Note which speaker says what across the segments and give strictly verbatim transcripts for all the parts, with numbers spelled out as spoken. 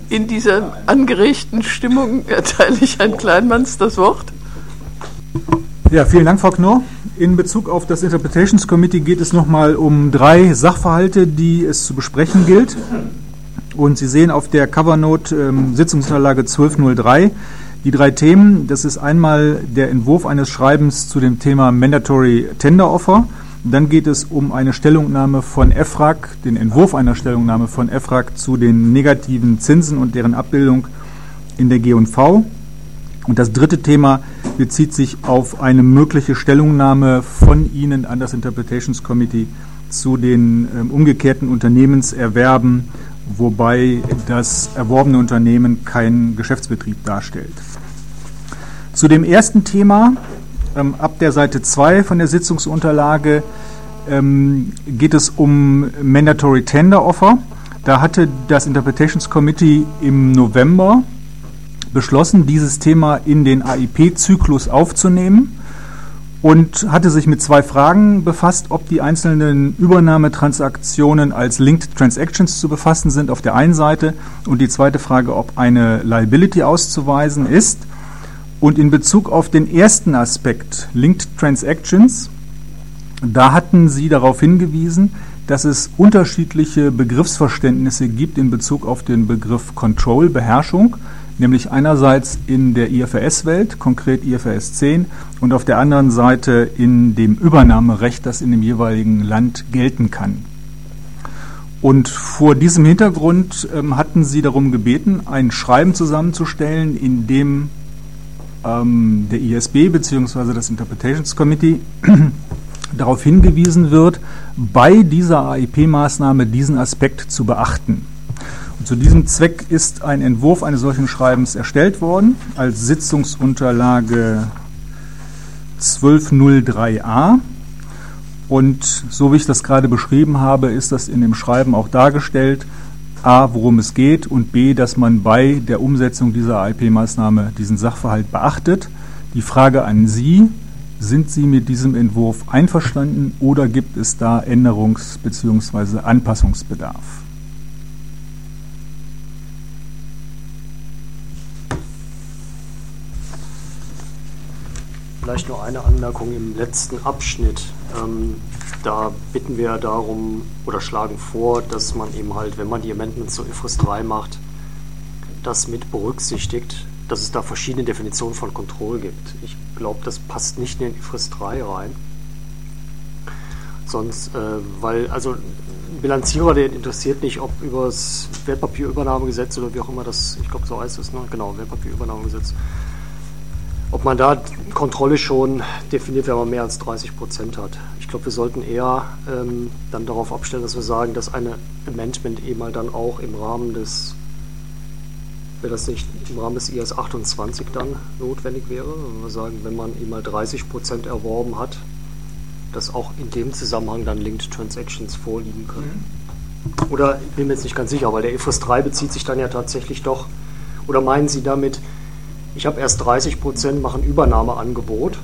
Speaker 1: In dieser angeregten Stimmung erteile ich Herrn Kleinmanns das Wort.
Speaker 2: Ja, vielen Dank, Frau Knorr. In Bezug auf das Interpretations Committee geht es nochmal um drei Sachverhalte, die es zu besprechen gilt. Und Sie sehen auf der Covernote ähm, Sitzungsunterlage zwölf null drei die drei Themen. Das ist einmal der Entwurf eines Schreibens zu dem Thema Mandatory Tender Offer. Dann geht es um eine Stellungnahme von E F R A G, den Entwurf einer Stellungnahme von E F R A G zu den negativen Zinsen und deren Abbildung in der G und V. Und das dritte Thema bezieht sich auf eine mögliche Stellungnahme von Ihnen an das Interpretations Committee zu den ähm, umgekehrten Unternehmenserwerben, wobei das erworbene Unternehmen keinen Geschäftsbetrieb darstellt. Zu dem ersten Thema, ähm, ab der Seite zwei von der Sitzungsunterlage, ähm, geht es um Mandatory Tender Offer. Da hatte das Interpretations Committee im November beschlossen, dieses Thema in den A I P-Zyklus aufzunehmen und hatte sich mit zwei Fragen befasst, ob die einzelnen Übernahmetransaktionen als Linked Transactions zu befassen sind auf der einen Seite und die zweite Frage, ob eine Liability auszuweisen ist. Und in Bezug auf den ersten Aspekt, Linked Transactions, da hatten Sie darauf hingewiesen, dass es unterschiedliche Begriffsverständnisse gibt in Bezug auf den Begriff Control, Beherrschung, nämlich einerseits in der I F R S-Welt, konkret I F R S zehn, und auf der anderen Seite in dem Übernahmerecht, das in dem jeweiligen Land gelten kann. Und vor diesem Hintergrund ähm, hatten Sie darum gebeten, ein Schreiben zusammenzustellen, in dem ähm, der I S B bzw. das Interpretations Committee darauf hingewiesen wird, bei dieser A I P-Maßnahme diesen Aspekt zu beachten. Und zu diesem Zweck ist ein Entwurf eines solchen Schreibens erstellt worden, als Sitzungsunterlage zwölf null drei a. Und so wie ich das gerade beschrieben habe, ist das in dem Schreiben auch dargestellt, a, worum es geht, und b, dass man bei der Umsetzung dieser A I P-Maßnahme diesen Sachverhalt beachtet. Die Frage an Sie: Sind Sie mit diesem Entwurf einverstanden oder gibt es da Änderungs- bzw. Anpassungsbedarf?
Speaker 3: Vielleicht nur eine Anmerkung im letzten Abschnitt. Ähm, da bitten wir darum oder schlagen vor, dass man eben halt, wenn man die Amendments zu I F R S drei macht, das mit berücksichtigt, dass es da verschiedene Definitionen von Control gibt. Ich glaube, das passt nicht in den I F R S drei rein. Sonst, äh, weil, also ein Bilanzierer, der interessiert nicht, ob über das Wertpapierübernahmegesetz oder wie auch immer das, ich glaube, so heißt es, ne? Genau, Wertpapierübernahmegesetz, ob man da Kontrolle schon definiert, wenn man mehr als dreißig Prozent hat. Ich glaube, wir sollten eher ähm, dann darauf abstellen, dass wir sagen, dass eine Amendment eben halt dann auch im Rahmen des, wäre das nicht im Rahmen des I S achtundzwanzig dann notwendig wäre, wenn wir sagen, wenn man eben mal dreißig Prozent erworben hat, dass auch in dem Zusammenhang dann Linked Transactions vorliegen können. Mhm. Oder ich bin mir jetzt nicht ganz sicher, weil der I F R S drei bezieht sich dann ja tatsächlich doch, oder meinen Sie damit, ich habe erst dreißig Prozent, mache ein Übernahmeangebot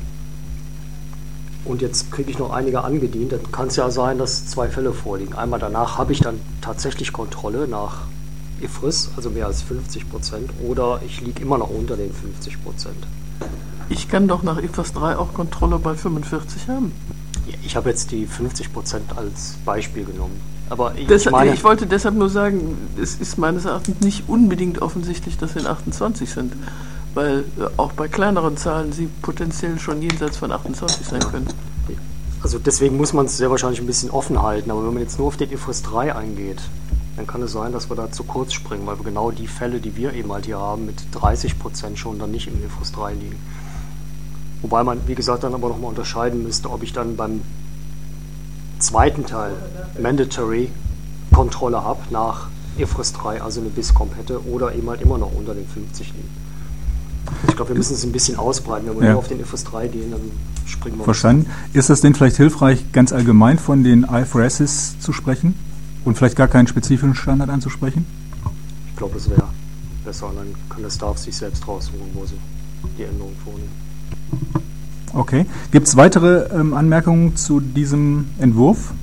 Speaker 3: und jetzt kriege ich noch einige angedient, dann kann es ja sein, dass zwei Fälle vorliegen. Einmal danach habe ich dann tatsächlich Kontrolle nach I F R S, also mehr als fünfzig Prozent, oder ich liege immer noch unter den fünfzig Prozent.
Speaker 1: Ich kann doch nach I F R S drei auch Kontrolle bei fünfundvierzig haben.
Speaker 3: Ich habe jetzt die fünfzig Prozent als Beispiel genommen. Aber ich,
Speaker 1: deshalb,
Speaker 3: meine,
Speaker 1: ich wollte deshalb nur sagen, es ist meines Erachtens nicht unbedingt offensichtlich, dass wir in achtundzwanzig sind. Weil äh, auch bei kleineren Zahlen sie potenziell schon jenseits von achtundzwanzig sein können.
Speaker 3: Also deswegen muss man es sehr wahrscheinlich ein bisschen offen halten. Aber wenn man jetzt nur auf den I F R S drei eingeht, dann kann es sein, dass wir da zu kurz springen, weil wir genau die Fälle, die wir eben halt hier haben, mit dreißig Prozent schon dann nicht im I F R S drei liegen. Wobei man, wie gesagt, dann aber nochmal unterscheiden müsste, ob ich dann beim zweiten Teil Mandatory Kontrolle habe nach I F R S drei, also eine BISCOMP hätte, oder eben halt immer noch unter den fünfzig liegen. Ich glaube, wir müssen es ein bisschen ausbreiten. Wenn wir ja. nur auf den I F R S drei gehen, dann springen wir.
Speaker 2: Verstanden. Ist es denn vielleicht hilfreich, ganz allgemein von den I F R Ss zu sprechen und vielleicht gar keinen spezifischen Standard anzusprechen?
Speaker 3: Ich glaube, das wäre besser. Und dann kann der Staff sich selbst raussuchen, wo sie die Änderungen vornehmen.
Speaker 2: Okay. Gibt es weitere ähm, Anmerkungen zu diesem Entwurf?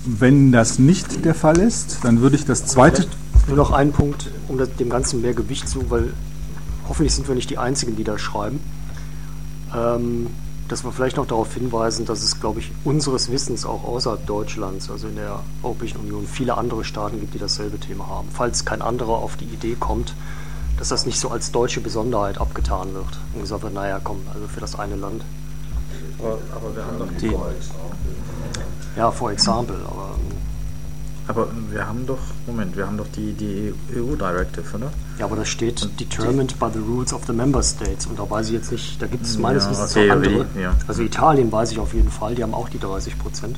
Speaker 2: Wenn das nicht der Fall ist, dann würde ich das zweite...
Speaker 3: Nur noch einen Punkt, um dem Ganzen mehr Gewicht zu, weil hoffentlich sind wir nicht die Einzigen, die da schreiben, ähm, dass wir vielleicht noch darauf hinweisen, dass es, glaube ich, unseres Wissens auch außerhalb Deutschlands, also in der Europäischen Union, viele andere Staaten gibt, die dasselbe Thema haben. Falls kein anderer auf die Idee kommt, dass das nicht so als deutsche Besonderheit abgetan wird und gesagt wird, naja, komm, also für das eine Land.
Speaker 4: Aber, aber wir haben doch die...
Speaker 3: Ja, for example, aber...
Speaker 4: Aber wir haben doch, Moment, wir haben doch die, die E U-Directive, oder?
Speaker 3: Ja, aber da steht und determined by the rules of the member states und da weiß ich jetzt nicht, da gibt es meines
Speaker 4: ja,
Speaker 3: Wissens
Speaker 4: okay,
Speaker 3: auch andere.
Speaker 4: Die, ja.
Speaker 3: Also Italien weiß ich auf jeden Fall, die haben auch die dreißig Prozent.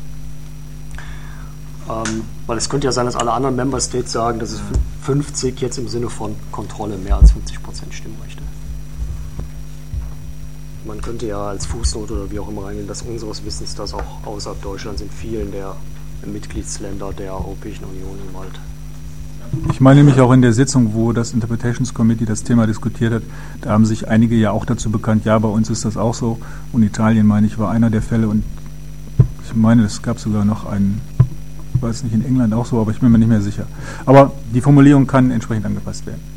Speaker 3: Ähm, weil es könnte ja sein, dass alle anderen Member States sagen, dass es fünfzig jetzt im Sinne von Kontrolle, mehr als fünfzig Prozent Stimmrechte. Man könnte ja als Fußnote oder wie auch immer reingehen, dass unseres Wissens das auch außerhalb Deutschlands in vielen der Mitgliedsländer der Europäischen Union im Wald.
Speaker 2: Ich meine nämlich auch in der Sitzung, wo das Interpretations Committee das Thema diskutiert hat, da haben sich einige ja auch dazu bekannt, ja, bei uns ist das auch so. Und Italien, meine ich, war einer der Fälle. Und ich meine, es gab sogar noch einen, ich weiß nicht, in England auch so, aber ich bin mir nicht mehr sicher. Aber die Formulierung kann entsprechend angepasst werden.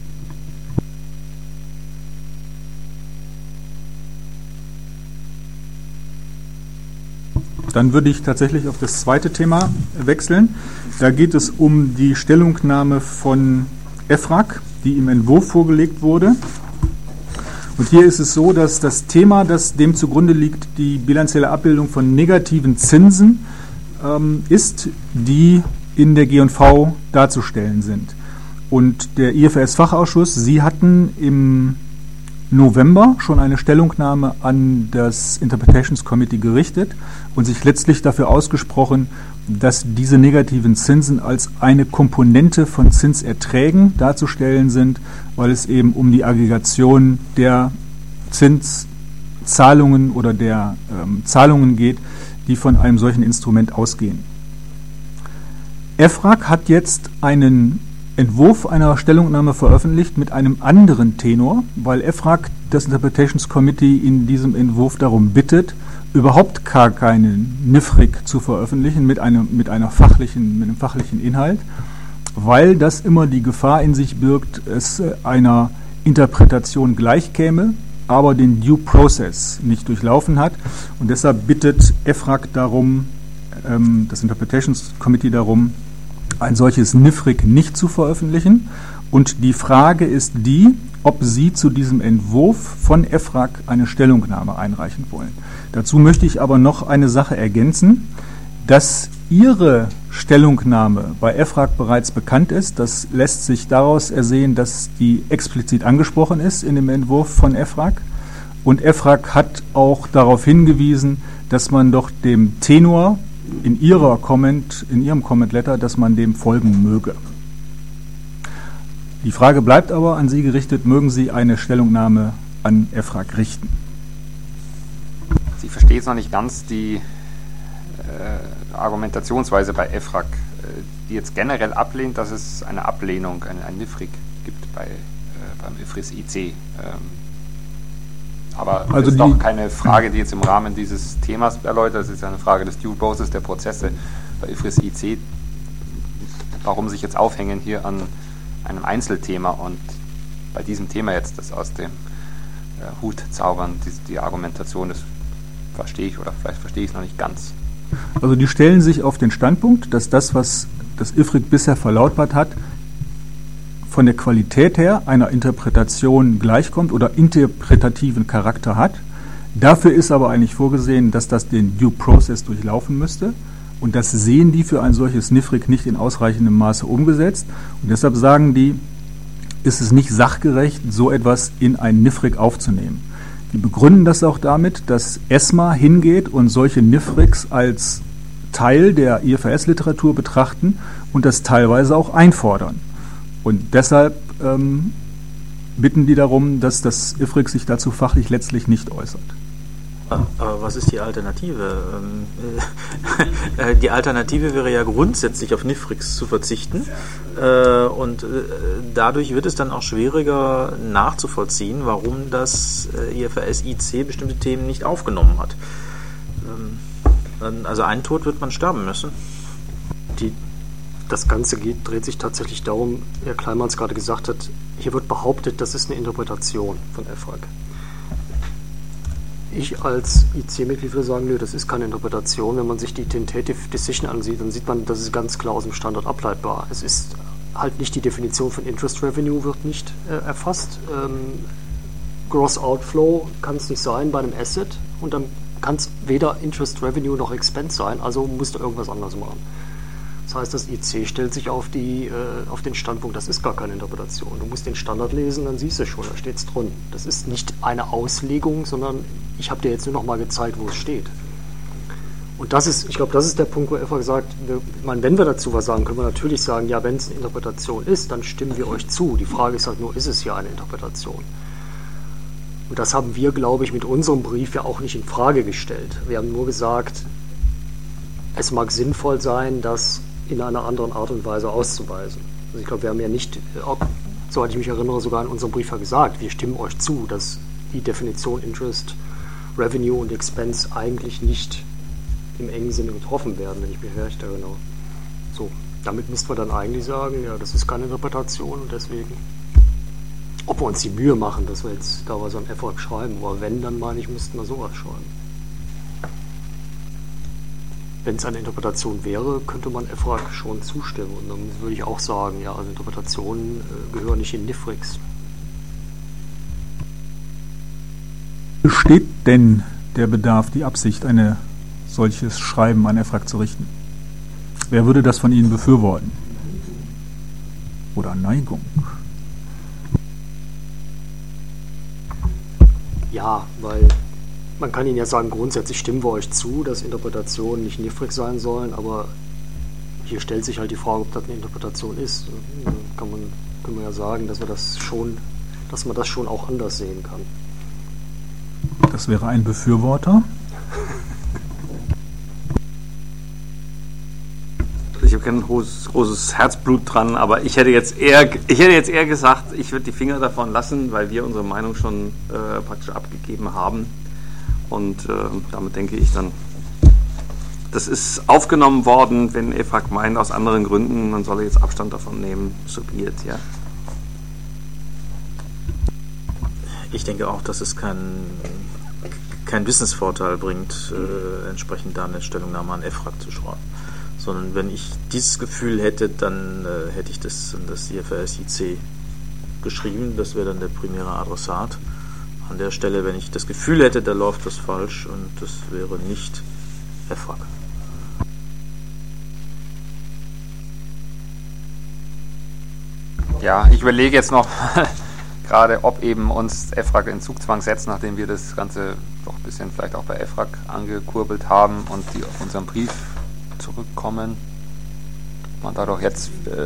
Speaker 2: Dann würde ich tatsächlich auf das zweite Thema wechseln. Da geht es um die Stellungnahme von EFRAG, die im Entwurf vorgelegt wurde. Und hier ist es so, dass das Thema, das dem zugrunde liegt, die bilanzielle Abbildung von negativen Zinsen ähm, ist, die in der G und V darzustellen sind. Und der I F R S-Fachausschuss, Sie hatten im November schon eine Stellungnahme an das Interpretations Committee gerichtet und sich letztlich dafür ausgesprochen, dass diese negativen Zinsen als eine Komponente von Zinserträgen darzustellen sind, weil es eben um die Aggregation der Zinszahlungen oder der ähm, Zahlungen geht, die von einem solchen Instrument ausgehen. EFRAG hat jetzt einen Entwurf einer Stellungnahme veröffentlicht mit einem anderen Tenor, weil EFRAG das Interpretations Committee in diesem Entwurf darum bittet, überhaupt gar keinen N I F R I C zu veröffentlichen mit einem, mit einer fachlichen, mit einem fachlichen Inhalt, weil das immer die Gefahr in sich birgt, es einer Interpretation gleichkäme, aber den Due Process nicht durchlaufen hat. Und deshalb bittet EFRAG darum, ähm, das Interpretations Committee darum, ein solches N I F R I C nicht zu veröffentlichen. Und die Frage ist die, ob Sie zu diesem Entwurf von EFRAG eine Stellungnahme einreichen wollen. Dazu möchte ich aber noch eine Sache ergänzen, dass Ihre Stellungnahme bei EFRAG bereits bekannt ist. Das lässt sich daraus ersehen, dass die explizit angesprochen ist in dem Entwurf von EFRAG. Und EFRAG hat auch darauf hingewiesen, dass man doch dem Tenor in, ihrer Comment, in Ihrem Comment Letter, dass man dem folgen möge. Die Frage bleibt aber an Sie gerichtet, mögen Sie eine Stellungnahme an EFRAG richten?
Speaker 5: Ich verstehe jetzt noch nicht ganz die äh, Argumentationsweise bei EFRAG, äh, die jetzt generell ablehnt, dass es eine Ablehnung, ein, ein N I F R I C gibt bei, äh, beim I F R I S I C. Ähm, aber das
Speaker 2: also
Speaker 5: ist doch keine Frage, die jetzt im Rahmen dieses Themas erläutert. Es ist eine Frage des Due Process der Prozesse bei I F R I S I C. Warum sich jetzt aufhängen hier an einem Einzelthema und bei diesem Thema jetzt das aus dem äh, Hut zaubern, die, die Argumentation, das verstehe ich oder vielleicht verstehe ich es noch nicht ganz.
Speaker 2: Also die stellen sich auf den Standpunkt, dass das, was das I F R I C bisher verlautbart hat, von der Qualität her einer Interpretation gleichkommt oder interpretativen Charakter hat. Dafür ist aber eigentlich vorgesehen, dass das den Due Process durchlaufen müsste. Und das sehen die für ein solches N I F R I C nicht in ausreichendem Maße umgesetzt. Und deshalb sagen die, ist es nicht sachgerecht, so etwas in ein N I F R I C aufzunehmen. Die begründen das auch damit, dass ESMA hingeht und solche N I F R I Cs als Teil der I F R S-Literatur betrachten und das teilweise auch einfordern. Und deshalb ähm, bitten die darum, dass das I F R I C sich dazu fachlich letztlich nicht äußert.
Speaker 4: Aber was ist die Alternative? Die Alternative wäre ja grundsätzlich auf N I F R I Cs zu verzichten und dadurch wird es dann auch schwieriger nachzuvollziehen, warum das I F R S I C bestimmte Themen nicht aufgenommen hat. Also einen Tod wird man sterben müssen.
Speaker 3: die, das Ganze geht, dreht sich tatsächlich darum, Herr Kleinmann es gerade gesagt hat, hier wird behauptet, das ist eine Interpretation von E F R A G. Ich als I C-Mitglied würde sagen, nö, das ist keine Interpretation. Wenn man sich die Tentative Decision ansieht, dann sieht man, das ist ganz klar aus dem Standard ableitbar. Es ist halt nicht die Definition von Interest Revenue wird nicht äh, erfasst. Ähm, Gross Outflow kann es nicht sein bei einem Asset und dann kann es weder Interest Revenue noch Expense sein, also musst du irgendwas anderes machen. Das heißt, das I C stellt sich auf, die, äh, auf den Standpunkt, das ist gar keine Interpretation. Du musst den Standard lesen, dann siehst du schon, da steht es drin. Das ist nicht eine Auslegung, sondern ich habe dir jetzt nur noch mal gezeigt, wo es steht. Und das ist, ich glaube, das ist der Punkt, wo E F R A G sagt, wir, ich meine, wenn wir dazu was sagen, können wir natürlich sagen, ja, wenn es eine Interpretation ist, dann stimmen wir euch zu. Die Frage ist halt nur, ist es ja eine Interpretation? Und das haben wir, glaube ich, mit unserem Brief ja auch nicht in Frage gestellt. Wir haben nur gesagt, es mag sinnvoll sein, das in einer anderen Art und Weise auszuweisen. Also ich glaube, wir haben ja nicht, soweit ich mich erinnere, sogar in unserem Brief ja gesagt, wir stimmen euch zu, dass die Definition Interest, Revenue und Expense eigentlich nicht im engen Sinne getroffen werden, wenn ich mich recht erinnere. So, damit müssten wir dann eigentlich sagen, ja, das ist keine Interpretation und deswegen, ob wir uns die Mühe machen, dass wir jetzt da was an E F R A G schreiben, aber wenn, dann meine ich, müssten wir sowas schreiben. Wenn es eine Interpretation wäre, könnte man E F R A G schon zustimmen. Und dann würde ich auch sagen, ja, also Interpretationen äh, gehören nicht in Nifrix.
Speaker 2: Besteht denn der Bedarf, die Absicht, ein solches Schreiben an E F R A G zu richten? Wer würde das von Ihnen befürworten? Oder Neigung?
Speaker 3: Ja, weil man kann Ihnen ja sagen, grundsätzlich stimmen wir euch zu, dass Interpretationen nicht Nifrix sein sollen, aber hier stellt sich halt die Frage, ob das eine Interpretation ist. Dann kann man, können wir ja sagen, dass wir das schon, dass man das schon auch anders sehen kann.
Speaker 2: Das wäre ein Befürworter.
Speaker 6: Ich habe kein großes, großes Herzblut dran, aber ich hätte jetzt eher, ich hätte jetzt eher gesagt, ich würde die Finger davon lassen, weil wir unsere Meinung schon äh, praktisch abgegeben haben. Und äh, damit denke ich dann, das ist aufgenommen worden, wenn E F R A G meint, aus anderen Gründen, dann soll er jetzt Abstand davon nehmen, so be it, ja.
Speaker 4: Ich denke auch, dass es keinen kein Wissensvorteil bringt, äh, entsprechend da eine Stellungnahme an E F R A G zu schreiben. Sondern wenn ich dieses Gefühl hätte, dann äh, hätte ich das an das I F R S I C geschrieben. Das wäre dann der primäre Adressat. An der Stelle, wenn ich das Gefühl hätte, da läuft was falsch und das wäre nicht E F R A G.
Speaker 5: Ja, ich überlege jetzt noch gerade, ob eben uns E F R A G in Zugzwang setzt, nachdem wir das Ganze doch ein bisschen vielleicht auch bei E F R A G angekurbelt haben und die auf unseren Brief zurückkommen. Man da doch jetzt äh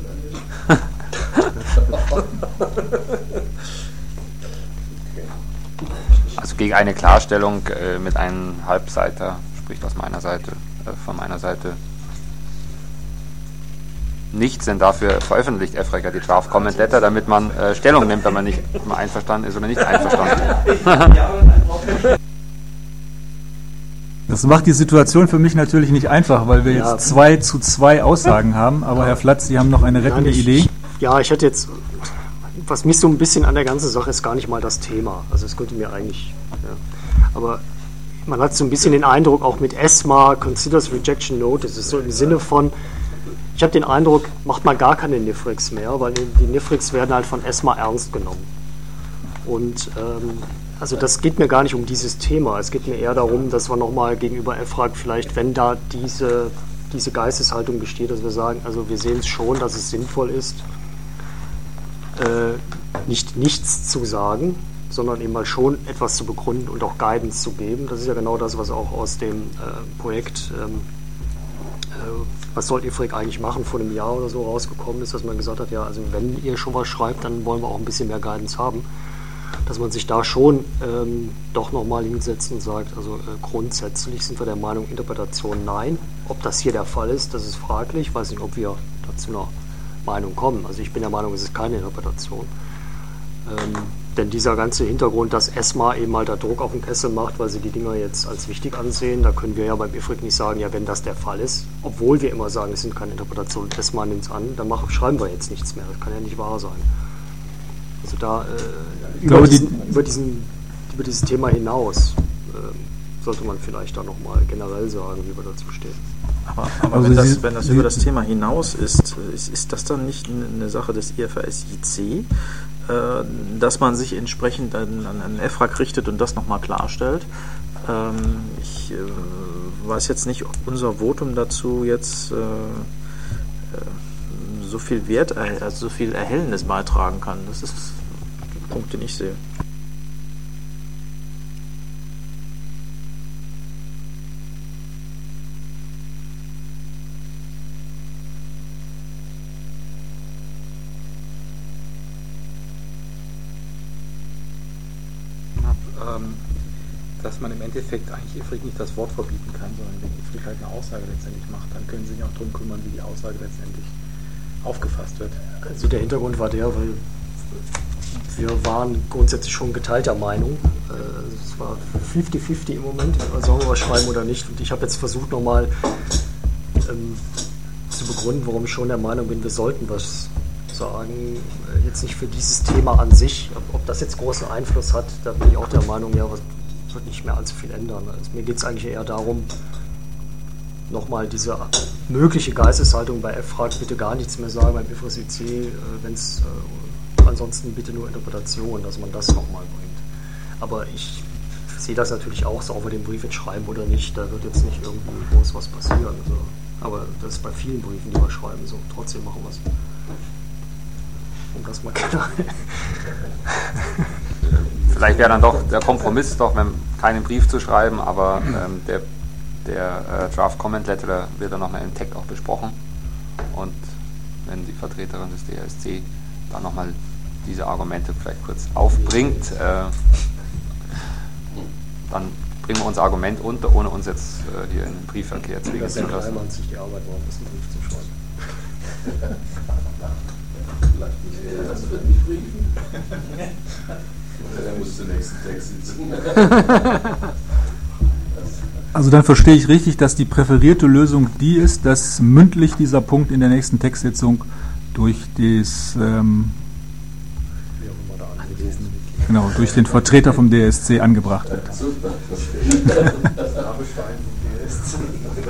Speaker 5: also gegen eine Klarstellung äh, mit einem Halbseiter spricht aus meiner Seite, äh, von meiner Seite nichts, denn dafür veröffentlicht E F R A G ja die Draft Comment Letter, damit man äh, Stellung nimmt, wenn man nicht immer einverstanden ist oder nicht einverstanden ist.
Speaker 2: Das macht die Situation für mich natürlich nicht einfach, weil wir
Speaker 3: Ja.
Speaker 2: jetzt zwei zu zwei Aussagen haben. Aber Herr Flatz, Sie haben noch eine rettende
Speaker 3: Nein, ich,
Speaker 2: Idee.
Speaker 3: Ja, ich hätte jetzt, was mich so ein bisschen an der ganzen Sache ist gar nicht mal das Thema. Also es könnte mir eigentlich, ja. Aber man hat so ein bisschen den Eindruck, auch mit ESMA, Considers Rejection Notice, ist so im Sinne von, ich habe den Eindruck, macht mal gar keine Nifrix mehr, weil die, die Nifrix werden halt von ESMA ernst genommen. Und ähm, also das geht mir gar nicht um dieses Thema. Es geht mir eher darum, dass wir nochmal gegenüber E F R A G vielleicht, wenn da diese, diese Geisteshaltung besteht, dass wir sagen, also wir sehen es schon, dass es sinnvoll ist, äh, nicht nichts zu sagen, sondern eben mal schon etwas zu begründen und auch Guidance zu geben. Das ist ja genau das, was auch aus dem äh, Projekt ähm, äh, was soll E F R A G eigentlich machen, vor einem Jahr oder so rausgekommen ist, dass man gesagt hat, ja, also wenn ihr schon was schreibt, dann wollen wir auch ein bisschen mehr Guidance haben. Dass man sich da schon ähm, doch nochmal hinsetzt und sagt, also äh, grundsätzlich sind wir der Meinung, Interpretation nein. Ob das hier der Fall ist, das ist fraglich. Ich weiß nicht, ob wir dazu einer Meinung kommen. Also ich bin der Meinung, es ist keine Interpretation. Ähm, Denn dieser ganze Hintergrund, dass ESMA eben halt da Druck auf den Kessel macht, weil sie die Dinger jetzt als wichtig ansehen, da können wir ja beim I F R I C nicht sagen, ja, wenn das der Fall ist, obwohl wir immer sagen, es sind keine Interpretationen, ESMA nimmt es an, dann machen, schreiben wir jetzt nichts mehr. Das kann ja nicht wahr sein. Also da äh, über,
Speaker 2: glaube,
Speaker 3: diesen,
Speaker 2: die
Speaker 3: über, diesen, über dieses Thema hinaus äh, sollte man vielleicht da nochmal generell sagen, wie wir dazu stehen.
Speaker 4: Aber, aber
Speaker 2: Also
Speaker 4: wenn, das,
Speaker 2: Sie-
Speaker 4: wenn das
Speaker 2: Sie-
Speaker 4: über das Thema hinaus ist, ist, ist das dann nicht eine Sache des I F R S I C, äh, dass man sich entsprechend an, an einen E F R A G richtet und das nochmal klarstellt? Ähm, ich äh, weiß jetzt nicht, ob unser Votum dazu jetzt äh, äh, so viel Wert, erhält, also so viel Erhellendes beitragen kann. Das ist der Punkt, den ich sehe.
Speaker 7: ähm, dass man im Endeffekt eigentlich I F R I C nicht das Wort verbieten kann, sondern wenn I F R I C halt eine Aussage letztendlich macht, dann können sie sich auch darum kümmern, wie die Aussage letztendlich aufgefasst wird.
Speaker 3: Also der Hintergrund war der, weil wir waren grundsätzlich schon geteilter Meinung. Es war fünfzig fünfzig im Moment, sollen wir was schreiben oder nicht. Und ich habe jetzt versucht nochmal ähm, zu begründen, warum ich schon der Meinung bin, wir sollten was sagen. Jetzt nicht für dieses Thema an sich. Ob, ob das jetzt großen Einfluss hat, da bin ich auch der Meinung, ja, was wird nicht mehr allzu viel ändern. Also mir geht es eigentlich eher darum, nochmal diese mögliche Geisteshaltung bei E F R A G bitte gar nichts mehr sagen, beim I F R S I C, wenn es äh, ansonsten bitte nur Interpretation, dass man das nochmal bringt. Aber ich sehe das natürlich auch, so ob wir den Brief jetzt schreiben oder nicht, da wird jetzt nicht irgendwie groß was passieren. Also, aber das ist bei vielen Briefen, die wir schreiben, so. Trotzdem machen wir es. Um das mal klar.
Speaker 5: Vielleicht wäre dann doch der Kompromiss, doch wenn keinen Brief zu schreiben, aber ähm, der, der äh, Draft Comment Letter wird dann nochmal im Text auch besprochen. Und wenn die Vertreterin des D R S C dann nochmal diese Argumente vielleicht kurz aufbringt, äh, dann bringen wir unser Argument unter, ohne uns jetzt äh, hier in den Briefverkehr zwingen
Speaker 3: Das
Speaker 5: zu
Speaker 3: ist ja
Speaker 5: lassen.
Speaker 3: Kleimann sich die Arbeit machen, das einen Brief zu schreiben.
Speaker 8: Das wird nicht briefen. Der muss den nächsten Text sitzen.
Speaker 2: Also dann verstehe ich richtig, dass die präferierte Lösung die ist, dass mündlich dieser Punkt in der nächsten Textsitzung durch das, ähm,
Speaker 3: Wie auch immer da angelesen wird.
Speaker 2: genau, durch den Vertreter vom D R S C angebracht wird.
Speaker 8: Super, verstehe. Das Nabelstein vom D R S C.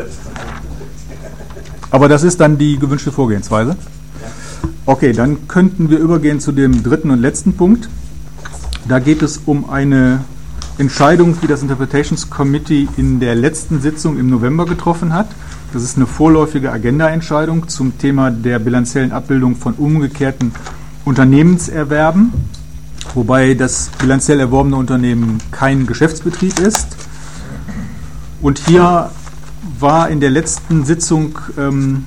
Speaker 2: Aber das ist dann die gewünschte Vorgehensweise. Okay, dann könnten wir übergehen zu dem dritten und letzten Punkt. Da geht es um eine Entscheidung, die das Interpretations Committee in der letzten Sitzung im November getroffen hat. Das ist eine vorläufige Agendaentscheidung zum Thema der bilanziellen Abbildung von umgekehrten Unternehmenserwerben, wobei das bilanziell erworbene Unternehmen kein Geschäftsbetrieb ist. Und hier war in der letzten Sitzung ähm,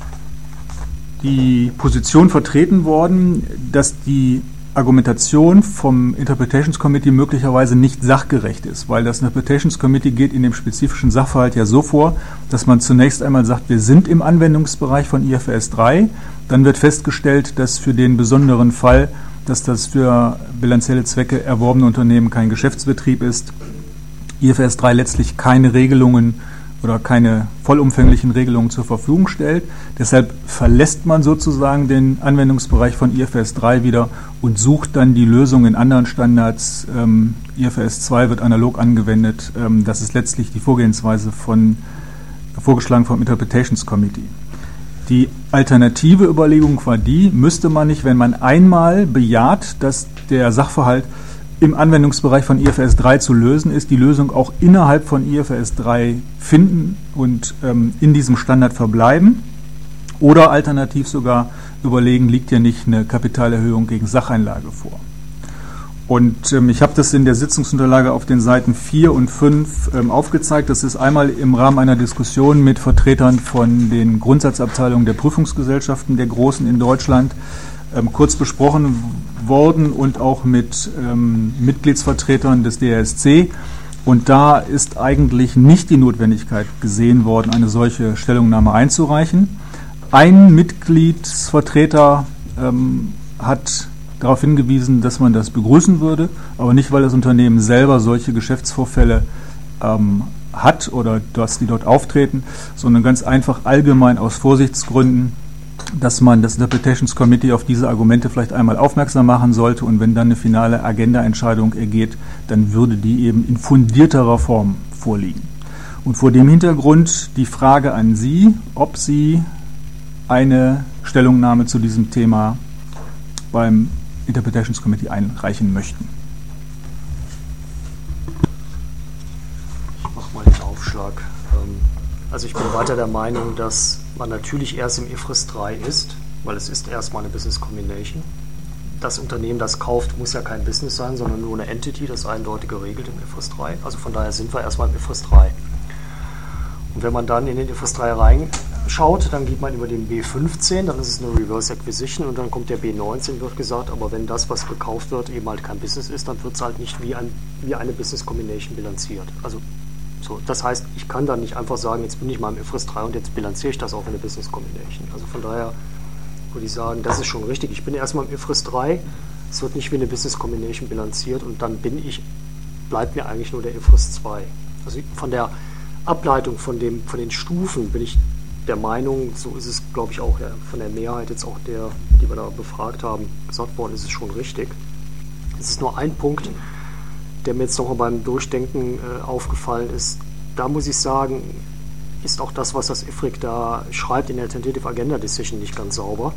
Speaker 2: die Position vertreten worden, dass die Argumentation vom Interpretations Committee möglicherweise nicht sachgerecht ist, weil das Interpretations Committee geht in dem spezifischen Sachverhalt ja so vor, dass man zunächst einmal sagt, wir sind im Anwendungsbereich von I F R S drei, dann wird festgestellt, dass für den besonderen Fall, dass das für bilanzielle Zwecke erworbene Unternehmen kein Geschäftsbetrieb ist, I F R S drei letztlich keine Regelungen oder keine vollumfänglichen Regelungen zur Verfügung stellt. Deshalb verlässt man sozusagen den Anwendungsbereich von I F R S drei wieder und sucht dann die Lösung in anderen Standards. Ähm, I F R S zwei wird analog angewendet. Ähm, das ist letztlich die Vorgehensweise von, vorgeschlagen vom Interpretations Committee. Die alternative Überlegung war die, müsste man nicht, wenn man einmal bejaht, dass der Sachverhalt im Anwendungsbereich von I F R S drei zu lösen ist, die Lösung auch innerhalb von I F R S drei finden und ähm, in diesem Standard verbleiben. Oder alternativ sogar überlegen, liegt ja nicht eine Kapitalerhöhung gegen Sacheinlage vor. Und ähm, ich habe das in der Sitzungsunterlage auf den Seiten vier und fünf ähm, aufgezeigt. Das ist einmal im Rahmen einer Diskussion mit Vertretern von den Grundsatzabteilungen der Prüfungsgesellschaften der Großen in Deutschland ähm, kurz besprochen worden und auch mit ähm, Mitgliedsvertretern des D R S C. Und da ist eigentlich nicht die Notwendigkeit gesehen worden, eine solche Stellungnahme einzureichen. Ein Mitgliedsvertreter ähm, hat darauf hingewiesen, dass man das begrüßen würde, aber nicht, weil das Unternehmen selber solche Geschäftsvorfälle ähm, hat oder dass die dort auftreten, sondern ganz einfach allgemein aus Vorsichtsgründen, dass man das Interpretations Committee auf diese Argumente vielleicht einmal aufmerksam machen sollte und wenn dann eine finale Agenda-Entscheidung ergeht, dann würde die eben in fundierterer Form vorliegen. Und vor dem Hintergrund die Frage an Sie, ob Sie eine Stellungnahme zu diesem Thema beim Interpretations Committee einreichen möchten.
Speaker 3: Ich mache mal den Aufschlag. Also ich bin weiter der Meinung, dass man natürlich erst im I F R S drei ist, weil es ist erstmal eine Business Combination. Das Unternehmen, das kauft, muss ja kein Business sein, sondern nur eine Entity, das eindeutig geregelt im I F R S drei. Also von daher sind wir erstmal im I F R S drei. Und wenn man dann in den I F R S drei reinschaut, dann geht man über den B fünfzehn, dann ist es eine Reverse Acquisition und dann kommt der B neunzehn, wird gesagt, aber wenn das, was gekauft wird, eben halt kein Business ist, dann wird es halt nicht wie, ein, wie eine Business Combination bilanziert. Also so, das heißt, ich kann dann nicht einfach sagen, jetzt bin ich mal im I F R S drei und jetzt bilanziere ich das auch in eine Business Combination. Also von daher würde ich sagen, das ist schon richtig. Ich bin erstmal im I F R S drei, es wird nicht wie eine Business Combination bilanziert und dann bin ich, bleibt mir eigentlich nur der I F R S zwei. Also von der Ableitung von, dem, von den Stufen bin ich der Meinung, so ist es, glaube ich, auch ja, von der Mehrheit jetzt auch der, die wir da befragt haben, gesagt worden, ist es schon richtig. Es ist nur ein Punkt, der mir jetzt nochmal beim Durchdenken äh, aufgefallen ist. Da muss ich sagen, ist auch das, was das I F R I C da schreibt in der Tentative Agenda Decision nicht ganz sauber.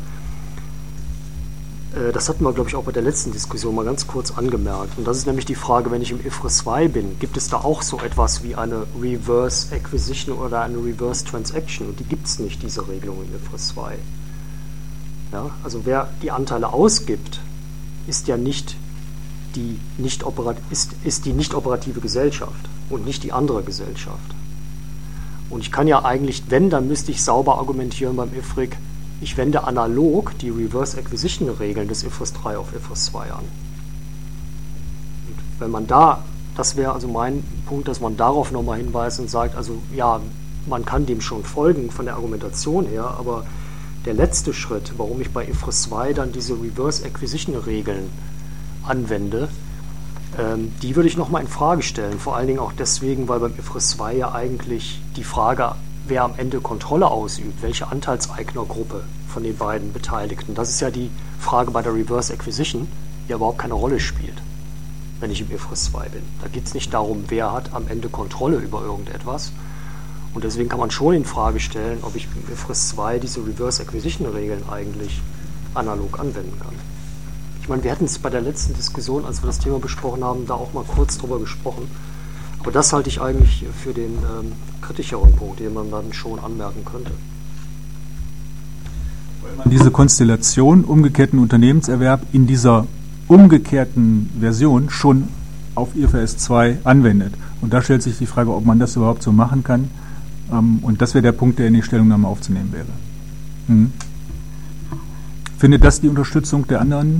Speaker 3: Äh, das hatten wir, glaube ich, auch bei der letzten Diskussion mal ganz kurz angemerkt. Und das ist nämlich die Frage, wenn ich im I F R S zwei bin, gibt es da auch so etwas wie eine Reverse Acquisition oder eine Reverse Transaction? Und die gibt es nicht, diese Regelung im I F R S zwei. Ja, also wer die Anteile ausgibt, ist ja nicht die nicht operat- ist, ist die nicht operative Gesellschaft und nicht die andere Gesellschaft. Und ich kann ja eigentlich, wenn, dann müsste ich sauber argumentieren beim I F R I C, ich wende analog die Reverse Acquisition Regeln des I F R S drei auf I F R S zwei an. Und wenn man da, das wäre also mein Punkt, dass man darauf nochmal hinweist und sagt, also ja, man kann dem schon folgen von der Argumentation her, aber der letzte Schritt, warum ich bei I F R S zwei dann diese Reverse Acquisition Regeln anwende, ähm, die würde ich nochmal in Frage stellen. Vor allen Dingen auch deswegen, weil beim I F R S zwei ja eigentlich die Frage, wer am Ende Kontrolle ausübt, welche Anteilseignergruppe von den beiden Beteiligten, das ist ja die Frage bei der Reverse Acquisition, die ja überhaupt keine Rolle spielt, wenn ich im I F R S zwei bin. Da geht es nicht darum, wer hat am Ende Kontrolle über irgendetwas. Und deswegen kann man schon in Frage stellen, ob ich im I F R S zwei diese Reverse Acquisition Regeln eigentlich analog anwenden kann. Ich meine, wir hatten es bei der letzten Diskussion, als wir das Thema besprochen haben, da auch mal kurz drüber gesprochen. Aber das halte ich eigentlich für den ähm, kritischeren Punkt, den man dann schon anmerken könnte.
Speaker 2: Weil man diese Konstellation umgekehrten Unternehmenserwerb in dieser umgekehrten Version schon auf I F R S zwei anwendet. Und da stellt sich die Frage, ob man das überhaupt so machen kann. Ähm, und das wäre der Punkt, der in die Stellungnahme aufzunehmen wäre. Mhm. Findet das die Unterstützung der anderen?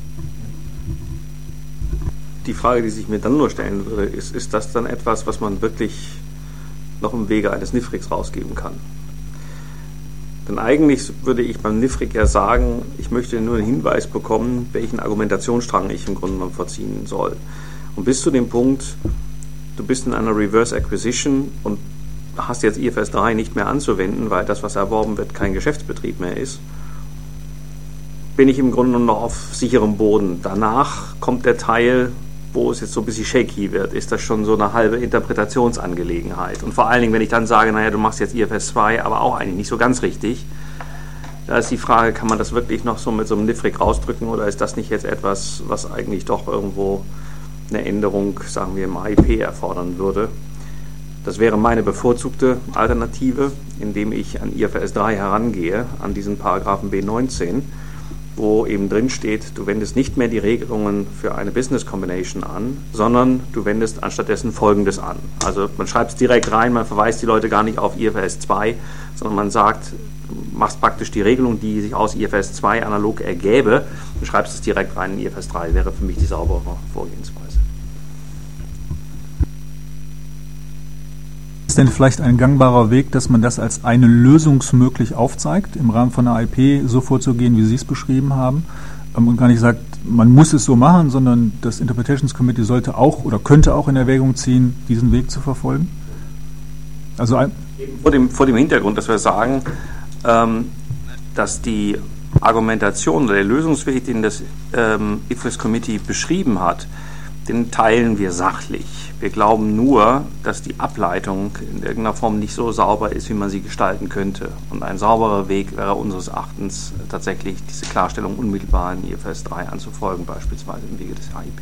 Speaker 6: Die Frage, die sich mir dann nur stellen würde, ist, ist das dann etwas, was man wirklich noch im Wege eines N I F R I Cs rausgeben kann? Denn eigentlich würde ich beim N I F R I C ja sagen, ich möchte nur einen Hinweis bekommen, welchen Argumentationsstrang ich im Grunde genommen verziehen soll. Und bis zu dem Punkt, du bist in einer Reverse Acquisition und hast jetzt I F R S drei nicht mehr anzuwenden, weil das, was erworben wird, kein Geschäftsbetrieb mehr ist, bin ich im Grunde genommen noch auf sicherem Boden. Danach kommt der Teil, wo es jetzt so ein bisschen shaky wird, ist das schon so eine halbe Interpretationsangelegenheit. Und vor allen Dingen, wenn ich dann sage, naja, du machst jetzt I F R S zwei, aber auch eigentlich nicht so ganz richtig, da ist die Frage, kann man das wirklich noch so mit so einem N I F R I C rausdrücken oder ist das nicht jetzt etwas, was eigentlich doch irgendwo eine Änderung, sagen wir im A I P, erfordern würde? Das wäre meine bevorzugte Alternative, indem ich an I F R S drei herangehe, an diesen Paragraphen B neunzehn, wo eben drin steht, du wendest nicht mehr die Regelungen für eine Business Combination an, sondern du wendest anstattdessen Folgendes an. Also man schreibt es direkt rein, man verweist die Leute gar nicht auf I F R S zwei, sondern man sagt, du machst praktisch die Regelung, die sich aus I F R S zwei analog ergäbe, und schreibst es direkt rein in I F R S drei, wäre für mich die saubere Vorgehensweise.
Speaker 2: Ist denn vielleicht ein gangbarer Weg, dass man das als eine lösungsmöglich aufzeigt, im Rahmen von einer I P so vorzugehen, wie Sie es beschrieben haben, man gar nicht sagt, man muss es so machen, sondern das Interpretations Committee sollte auch oder könnte auch in Erwägung ziehen, diesen Weg zu verfolgen? Also ein
Speaker 6: vor dem, vor dem Hintergrund, dass wir sagen, ähm, dass die Argumentation oder der Lösungsweg, den das ähm, I F R I S Committee beschrieben hat, den teilen wir sachlich. Wir glauben nur, dass die Ableitung in irgendeiner Form nicht so sauber ist, wie man sie gestalten könnte. Und ein sauberer Weg wäre unseres Erachtens tatsächlich diese Klarstellung unmittelbar in I F R S drei anzufolgen, beispielsweise im Wege des H I P.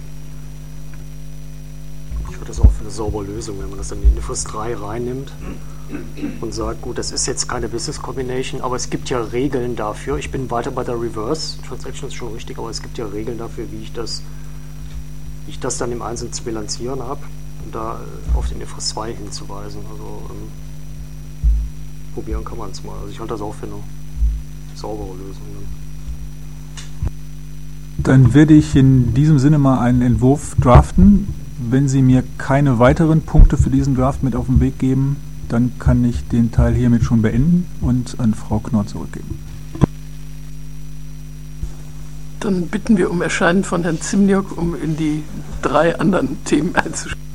Speaker 3: Ich würde das auch für eine saubere Lösung, wenn man das dann in I F R S drei reinnimmt und sagt, gut, das ist jetzt keine Business Combination, aber es gibt ja Regeln dafür. Ich bin weiter bei der Reverse Transaction, ist schon richtig, aber es gibt ja Regeln dafür, wie ich das, wie ich das dann im Einzelnen zu bilanzieren habe, um da auf den I F R S zwei hinzuweisen. Also ähm, probieren kann man es mal. Also ich halte das auch für eine saubere Lösung. Dann.
Speaker 2: Dann werde ich in diesem Sinne mal einen Entwurf draften. Wenn Sie mir keine weiteren Punkte für diesen Draft mit auf den Weg geben, dann kann ich den Teil hiermit schon beenden und an Frau Knorr zurückgeben.
Speaker 1: Dann bitten wir um Erscheinen von Herrn Zimniok, um in die drei anderen Themen einzusteigen.